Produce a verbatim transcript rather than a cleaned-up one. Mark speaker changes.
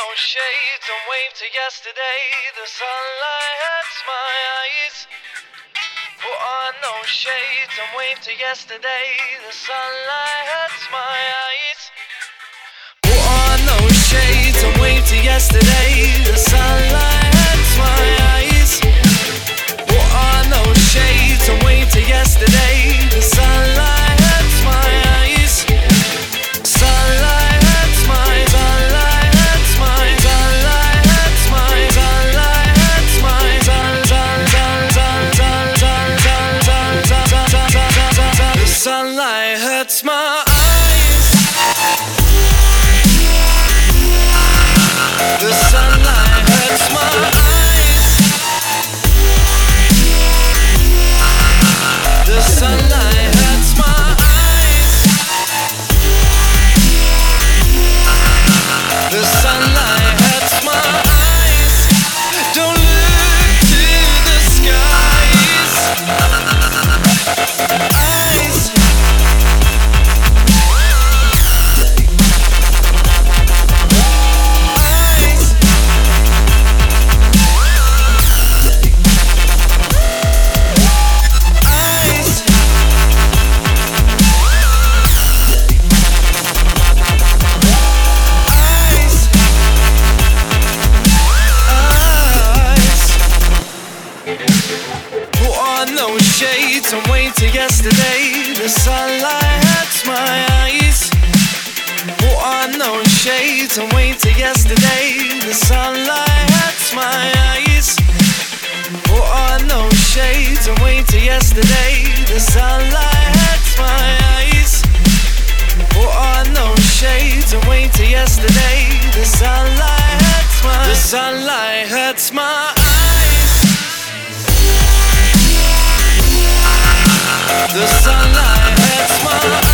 Speaker 1: no shades and wave to yesterday. The sunlight hurts my eyes. Put on no shades and wave to yesterday. The sunlight hurts my eyes. Put on no shades and wave to yesterday. The sunlight hurts my eyes. Put on no shades and wave to yesterday. The sunlight hurts my eyes. Sunlight hurts my, sunlight hurts my, sunlight hurts my, sunlight hurts my, sun, sun, sun, sun, sun, sun, sun, sun, sun, sun, sun, sun, sun. The sunlight hurts my eyes. The sunlight hurts my eyes. The sunlight hurts my eyes. The sunlight hurts my eyes. Don't look to the skies. Eyes. No shades and wait till yesterday. The sunlight hurts my eyes. Put on no shades and wait till yesterday. The sunlight hurts my eyes. Put on no shades and wait till yesterday. The sunlight hurts my eyes. Put on no shades and wait till yesterday. The sunlight hurts my, the sunlight hurts my eyes. The sunlight hurts my eyes.